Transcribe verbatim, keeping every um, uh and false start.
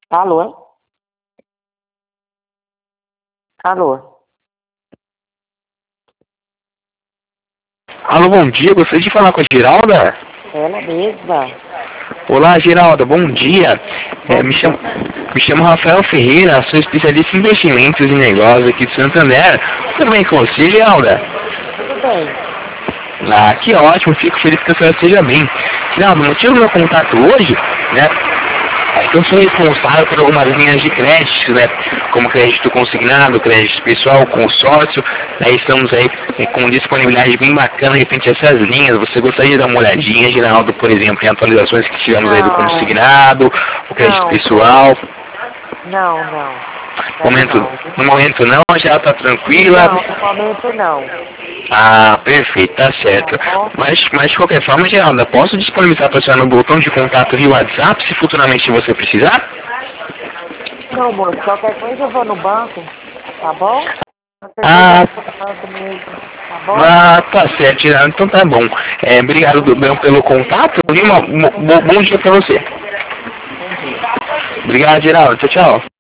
Alô? Alô? Alô, bom dia, gostaria de falar com a Geralda? Ela mesma. Olá, Geralda, bom dia. É, Bom me, chamo, dia. me chamo Rafael Ferreira, sou especialista em investimentos e negócios aqui de Santander. Tudo bem com você, Geralda? Tudo bem? Ah, que ótimo, fico feliz que a senhora esteja bem. Geralda, o motivo do meu contato hoje, né, é que eu sou responsável por algumas linhas de crédito, né, como crédito consignado, crédito pessoal, consórcio. Aí estamos aí eh, com disponibilidade bem bacana de repente essas linhas. Você gostaria de dar uma olhadinha, Geraldo, por exemplo, em atualizações que tivemos aí do Não, consignado, o crédito não, pessoal? não, não. Quero Momento, não. no momento não, já está tranquila. Não, no momento não. Ah, perfeito, tá Tá certo. bom? Mas, mas de qualquer forma, Geralda, posso disponibilizar para a senhora no botão de contato via WhatsApp, se futuramente você precisar? Não, moço, qualquer coisa eu vou no banco, tá bom? Com certeza Ah, eu vou no banco mesmo, tá bom? ah, tá certo, Geraldo, então tá bom. É, obrigado do bem pelo contato e um bom dia para você. Bom dia. Obrigado, Geraldo. Tchau, tchau.